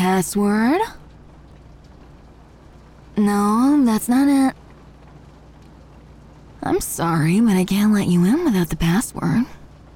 Password? No, that's not it. I'm sorry, but I can't let you in without the password.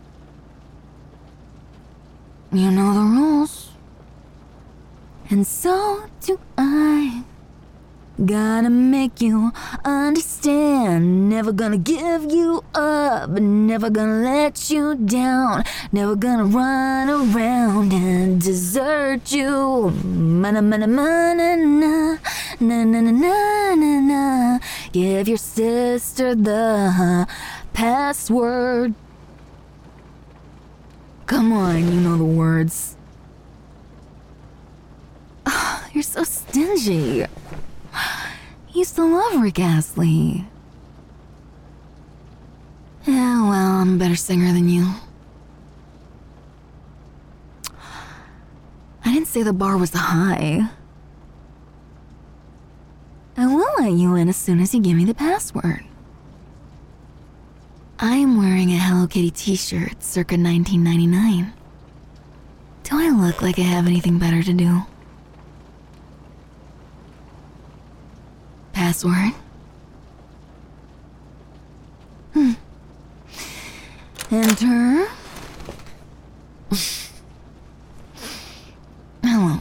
You know the rules. And so do I. Gotta make you understand. Never gonna give you up. Never gonna let you down. Never gonna run around and desert you. Mana mana mana na na na na na na na. Give your sister the password. Come on, you know the words. Oh, you're so stingy. You used to love Rick Astley. Yeah, well, I'm a better singer than you. I didn't say the bar was high. I will let you in as soon as you give me the password. I am wearing a Hello Kitty t-shirt circa 1999. Do I look like I have anything better to do? Password? Enter. Hello.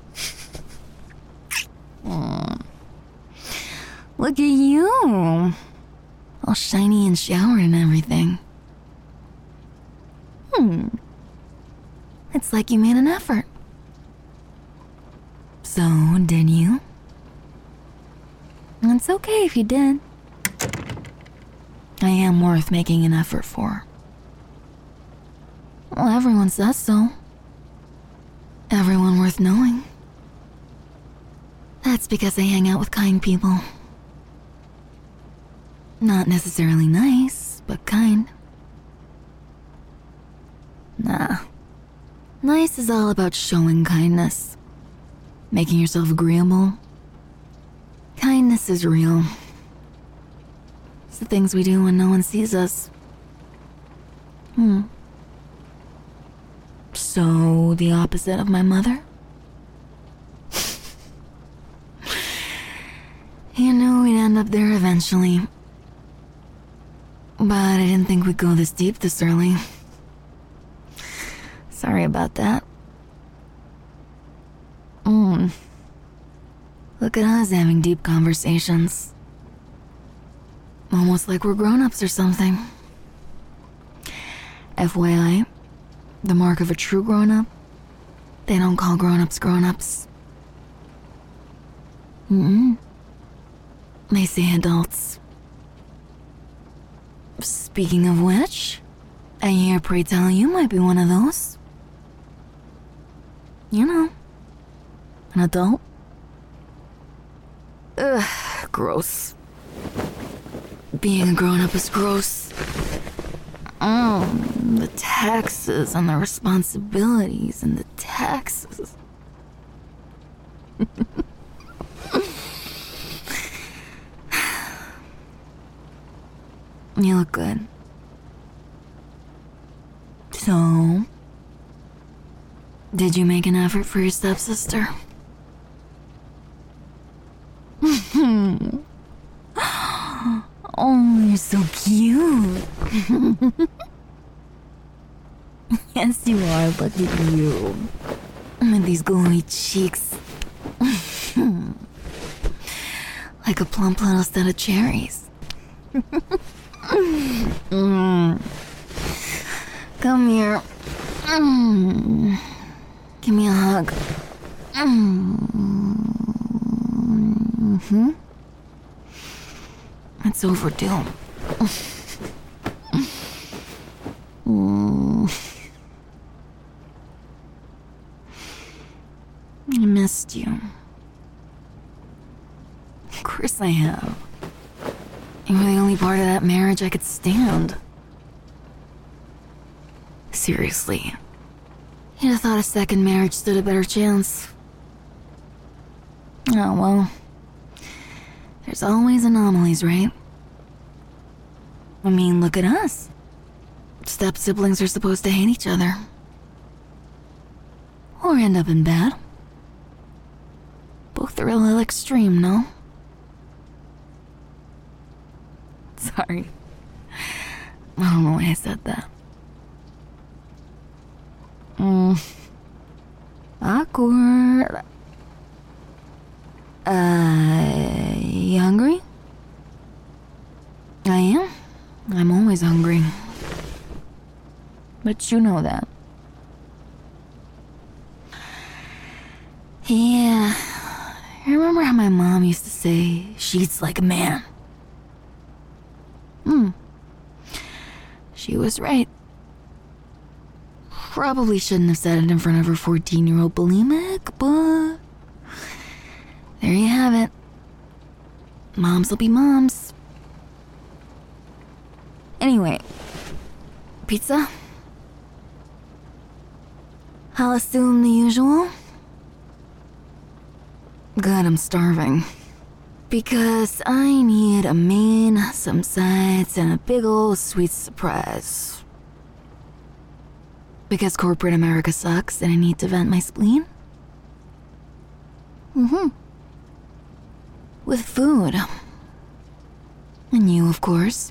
Look at you. All shiny and showered and everything. It's like you made an effort. So, did you? It's okay if you did. I am worth making an effort for. Well, everyone says so. Everyone worth knowing. That's because I hang out with kind people. Not necessarily nice, but kind. Nah. Nice is all about showing kindness. Making yourself agreeable. Kindness is real. It's the things we do when no one sees us. So, the opposite of my mother? You knew we'd end up there eventually. But I didn't think we'd go this deep this early. Sorry about that. Look at us having deep conversations. Almost like we're grown-ups or something. FYI, the mark of a true grown-up, they don't call grown-ups grown-ups. They say adults. Speaking of which, I hear Pray Tell you might be one of those. You know, an adult. Ugh, gross. Being a grown-up is gross. The taxes and the responsibilities and the taxes. You look good. So, did you make an effort for your stepsister? Oh, you're so cute. Yes, you are. Look at you. With these glowy cheeks. Like a plump little set of cherries. Come here. Give me a hug. It's overdue. I missed you. Of course I have. You were the only part of that marriage I could stand. Seriously. You'd have thought a second marriage stood a better chance. Oh, well. There's always anomalies, right? I mean, look at us. Step-siblings are supposed to hate each other. Or end up in bed. Both are a little extreme, no? Sorry. I don't know why I said that. Awkward. You hungry? I am. I'm always hungry. But you know that. Yeah. I remember how my mom used to say, she eats like a man. She was right. Probably shouldn't have said it in front of her 14-year-old bulimic, but there you have it. Moms will be moms. Anyway, pizza? I'll assume the usual. Good, I'm starving. Because I need a main, some sides, and a big ol' sweet surprise. Because corporate America sucks and I need to vent my spleen? With food. And you, of course.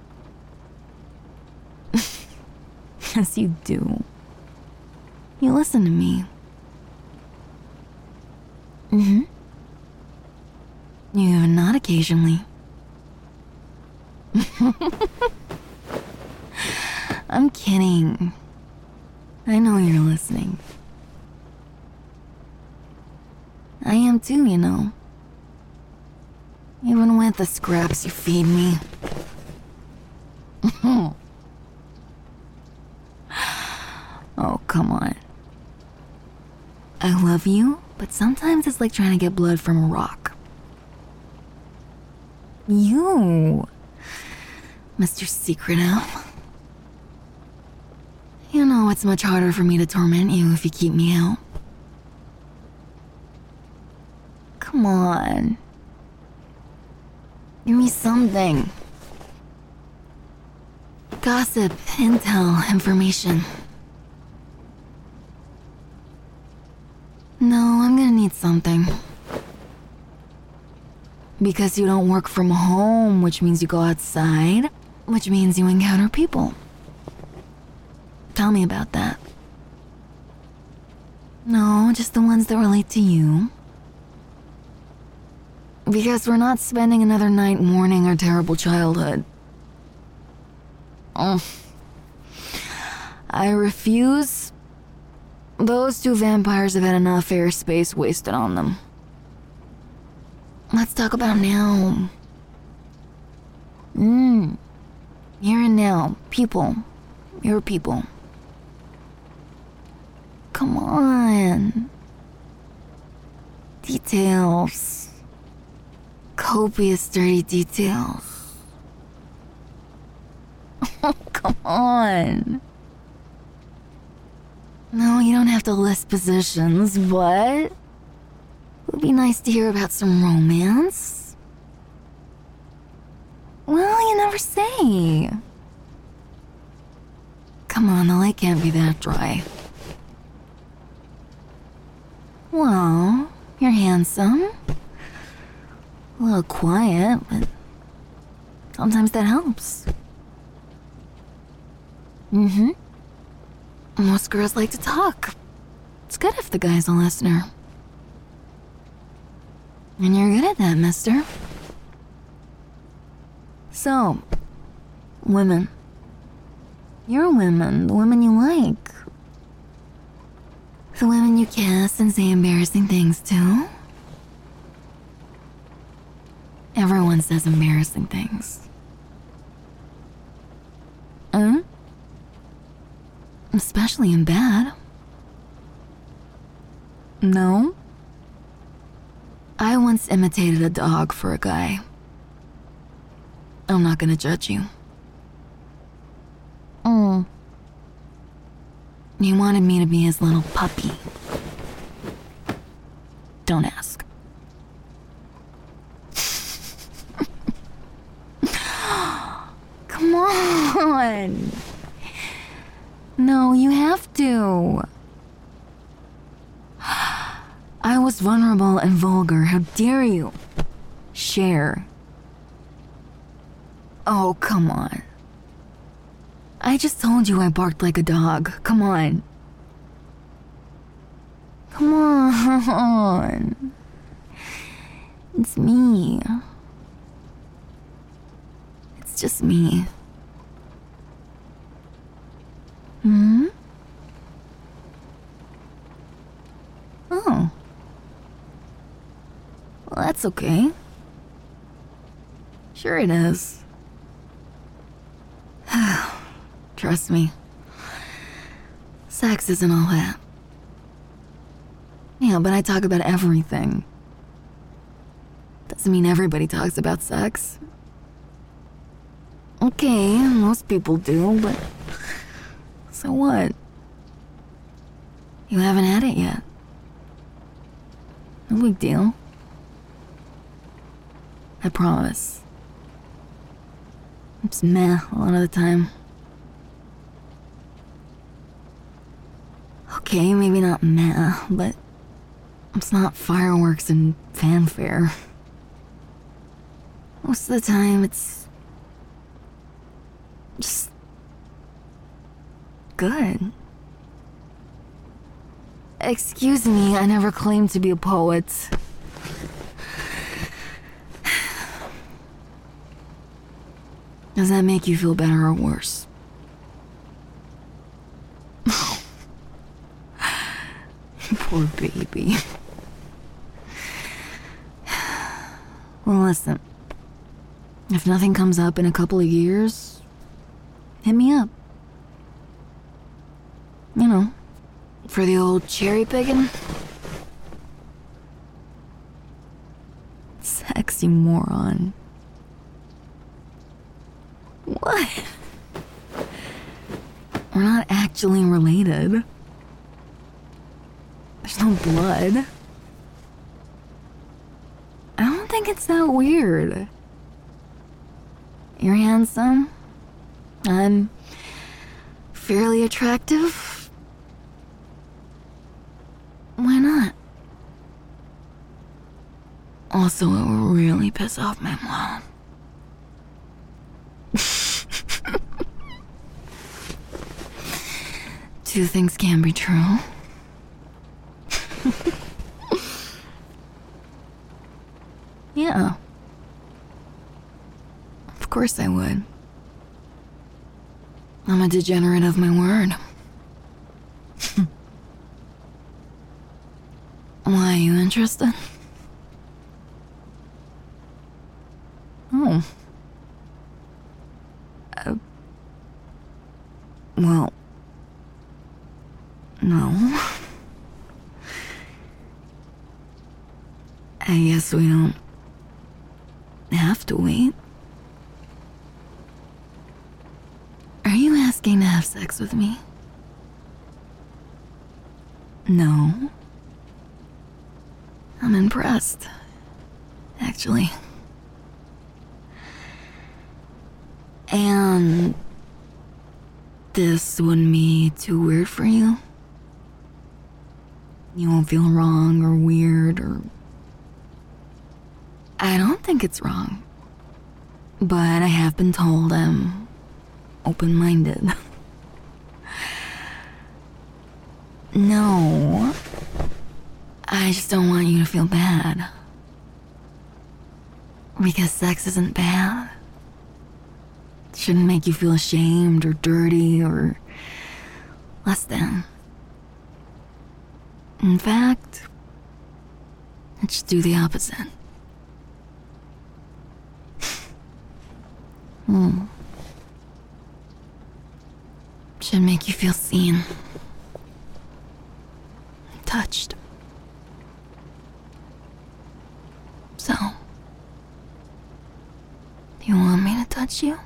Yes, you do. You listen to me. You even nod occasionally. I'm kidding. I know you're listening. I am too, you know. Even with the scraps you feed me. Oh, come on. I love you, but sometimes it's like trying to get blood from a rock. You, Mr. Secretive. You know it's much harder for me to torment you if you keep me out. Come on. Give me something. Gossip, intel, information. No, I'm gonna need something. Because you don't work from home, which means you go outside, which means you encounter people. Tell me about that. No, just the ones that relate to you. Because we're not spending another night mourning our terrible childhood. Oh. I refuse. Those two vampires have had enough airspace wasted on them. Let's talk about now. Here and now. People. Your people. Come on. Details. Copious dirty details. Oh, come on. No, you don't have to list positions, but it would be nice to hear about some romance. Well, you never say. Come on, the lake can't be that dry. Well, you're handsome. A little quiet, but sometimes that helps. Most girls like to talk. It's good if the guy's a listener. And you're good at that, mister. So, women. Your women, the women you like. The women you kiss and say embarrassing things to. Everyone says embarrassing things. Especially in bed. No? I once imitated a dog for a guy. I'm not gonna judge you. He wanted me to be his little puppy. Don't ask. Come on. No, you have to. I most vulnerable and vulgar. How dare you? Share. Oh, come on. I just told you I barked like a dog. Come on. Come on. It's me. It's just me. Hmm? Oh. Well, that's okay. Sure it is. Trust me. Sex isn't all that. Yeah, but I talk about everything. Doesn't mean everybody talks about sex. Okay, most people do, but so what? You haven't had it yet. No big deal. I promise. It's meh a lot of the time. Okay, maybe not meh, but it's not fireworks and fanfare. Most of the time, it's just good. Excuse me, I never claimed to be a poet. Does that make you feel better or worse? Poor baby. Well, listen. If nothing comes up in a couple of years, hit me up. You know, for the old cherry picking. Sexy moron. What? We're not actually related. There's no blood. I don't think it's that weird. You're handsome. I'm fairly attractive. Why not? Also, it would really piss off my mom. Two things can be true. Yeah. Of course I would. I'm a degenerate of my word. Why, are you interested? Oh. Well, no. I guess we don't have to wait. Are you asking to have sex with me? No. I'm impressed, actually. And this wouldn't be too weird for you? You won't feel wrong or weird or... I don't think it's wrong. But I have been told I'm open-minded. No. I just don't want you to feel bad. Because sex isn't bad. It shouldn't make you feel ashamed or dirty or less than. In fact, it should do the opposite. Should make you feel seen. Touched. So, do you want me to touch you?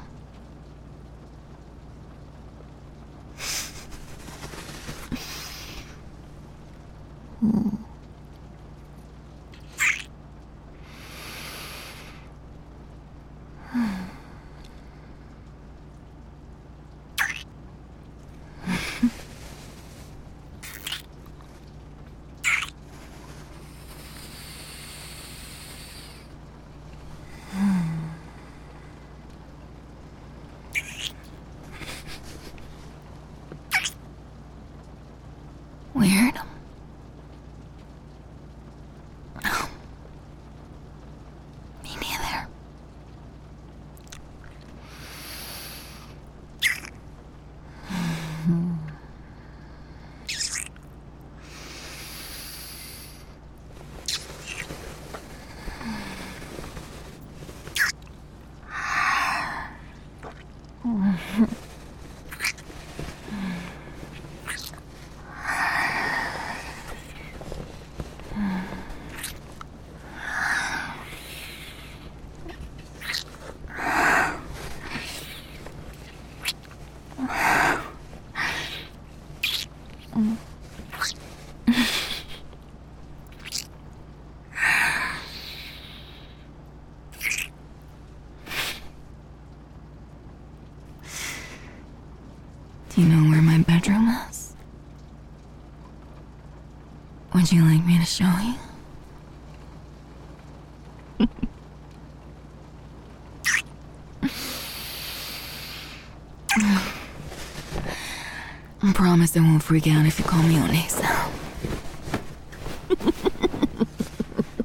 Do you know where my bedroom is? Would you like me to show you? I promise I won't freak out if you call me Onesa.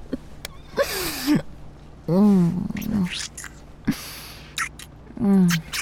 Mm.